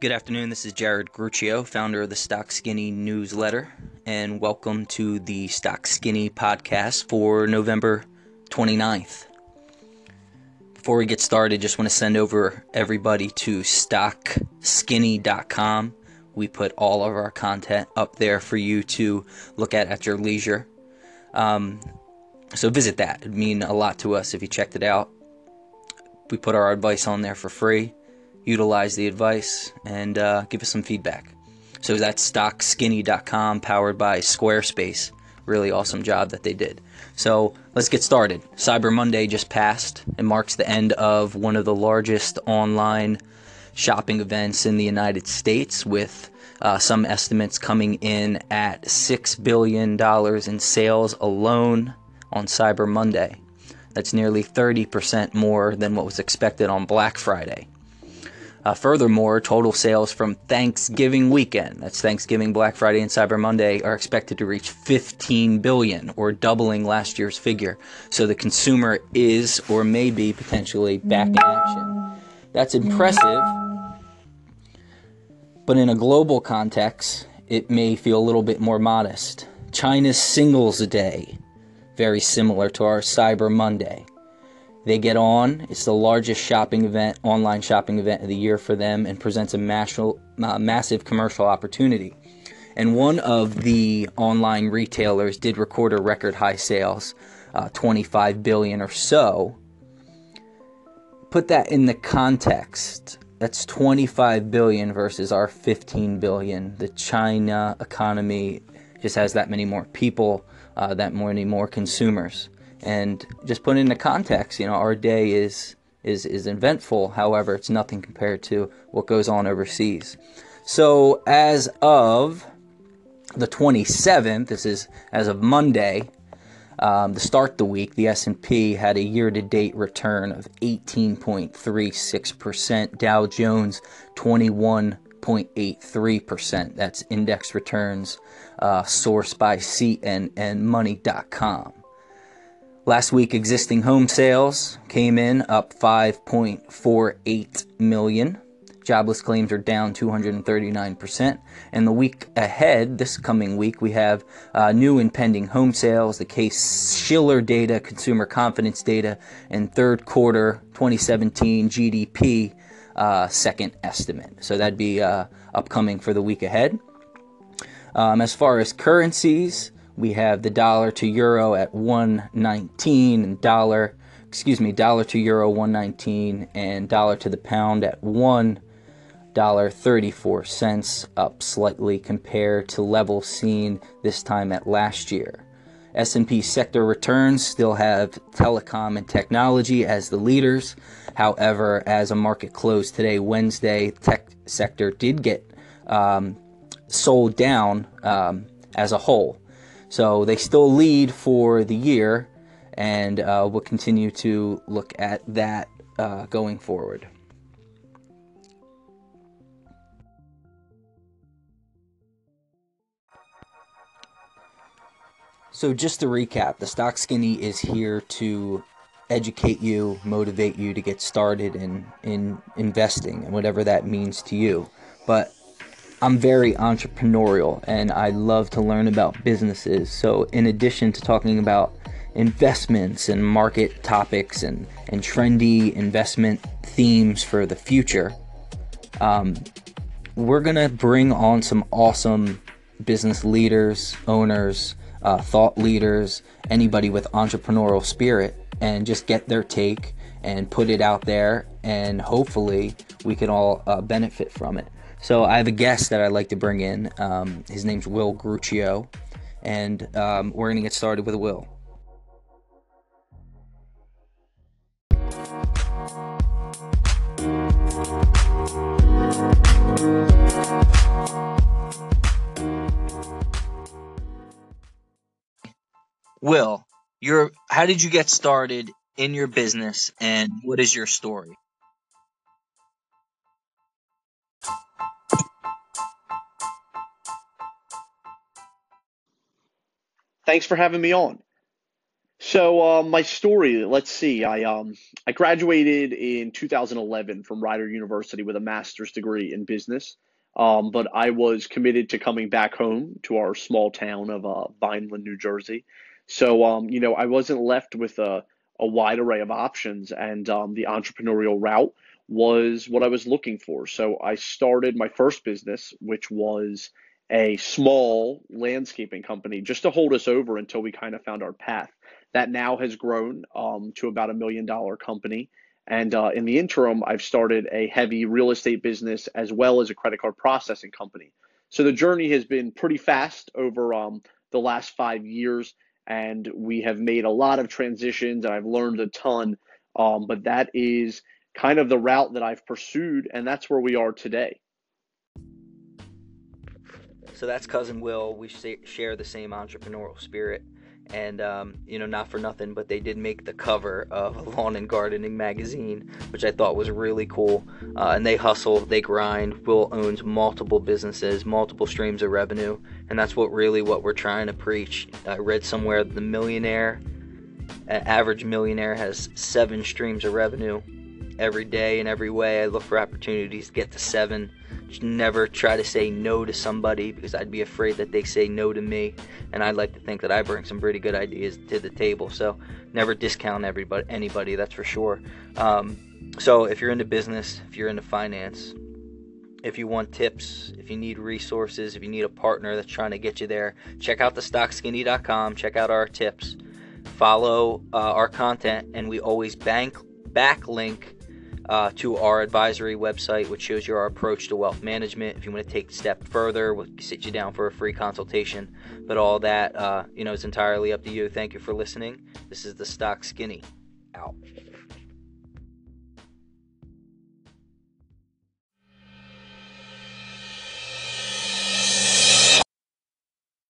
Good afternoon, this is Jared Gruccio, founder of the Stock Skinny newsletter, and welcome to the Stock Skinny podcast for November 29th. Before we get started, just want to send over everybody to stockskinny.com. We put all of our content up there for you to look at your leisure. So visit that. It'd mean a lot to us if you checked it out. We put our advice on there for free. Utilize the advice and give us some feedback. So that's stockskinny.com, powered by Squarespace. Really awesome job that they did. So let's get started. Cyber Monday just passed. It marks the end of one of the largest online shopping events in the United States, with some estimates coming in at $6 billion in sales alone on Cyber Monday. That's nearly 30% more than what was expected on Black Friday. Furthermore, total sales from Thanksgiving weekend, that's Thanksgiving, Black Friday, and Cyber Monday, are expected to reach $15 billion, or doubling last year's figure. So the consumer is, or may be, potentially back in action. That's impressive, but in a global context, it may feel a little bit more modest. China's Singles Day, very similar to our Cyber Monday. They get on. It's the largest shopping event, online shopping event of the year for them, and presents a massive commercial opportunity. And one of the online retailers did record a record high sales, 25 billion or so. Put that in the context. That's 25 billion versus our 15 billion. The China economy just has that many more people, that many more consumers. And just put it into context, our day is eventful. However, it's nothing compared to what goes on overseas. So as of the 27th, this is as of Monday, to start the week, the S&P had a year-to-date return of 18.36%. Dow Jones, 21.83%. That's index returns sourced by CNNmoney.com. Last week, existing home sales came in up 5.48 million. Jobless claims are down 239%. And the week ahead, this coming week, we have new and pending home sales, the Case-Shiller data, consumer confidence data, and third quarter 2017 GDP second estimate. So that'd be upcoming for the week ahead. As far as currencies, we have the dollar to euro at 119, and dollar to euro 119, and dollar to the pound at $1.34, up slightly compared to levels seen this time at last year. S&P sector returns still have telecom and technology as the leaders. However, as a market closed today, Wednesday, tech sector did get sold down as a whole. So they still lead for the year, and we'll continue to look at that going forward. So just to recap, the Stock Skinny is here to educate you, motivate you to get started in investing, and whatever that means to you. But I'm very entrepreneurial, and I love to learn about businesses. So in addition to talking about investments and market topics and trendy investment themes for the future, we're going to bring on some awesome business leaders, owners, thought leaders, anybody with entrepreneurial spirit, and just get their take and put it out there, and hopefully we can all benefit from it. So I have a guest that I'd like to bring in. His name's Will Gruccio, and we're going to get started with Will. Will, how did you get started in your business, and what is your story? Thanks for having me on. So my story, let's see. I graduated in 2011 from Rider University with a master's degree in business. But I was committed to coming back home to our small town of Vineland, New Jersey. So I wasn't left with a wide array of options, and the entrepreneurial route was what I was looking for. So I started my first business, which was a small landscaping company, just to hold us over until we kind of found our path. That now has grown to about $1 million company. And in the interim, I've started a heavy real estate business as well as a credit card processing company. So the journey has been pretty fast over the last 5 years, and we have made a lot of transitions, and I've learned a ton. But that is kind of the route that I've pursued, and that's where we are today. So that's cousin Will. We share the same entrepreneurial spirit, and not for nothing, but they did make the cover of a lawn and gardening magazine, which I thought was really cool. And they hustle, they grind. Will owns multiple businesses, multiple streams of revenue, and that's what we're trying to preach. I read somewhere the average millionaire has 7 streams of revenue every day in every way. I look for opportunities to get to 7. Just never try to say no to somebody because I'd be afraid that they say no to me, and I'd like to think that I bring some pretty good ideas to the table. So never discount anybody, that's for sure. So if you're into business, if you're into finance, if you want tips, if you need resources, if you need a partner that's trying to get you there, check out thestockskinny.com, check out our tips, follow our content, and we always backlink to our advisory website, which shows you our approach to wealth management. If you want to take a step further, we'll sit you down for a free consultation. But all that, is entirely up to you. Thank you for listening. This is the Stock Skinny. Out.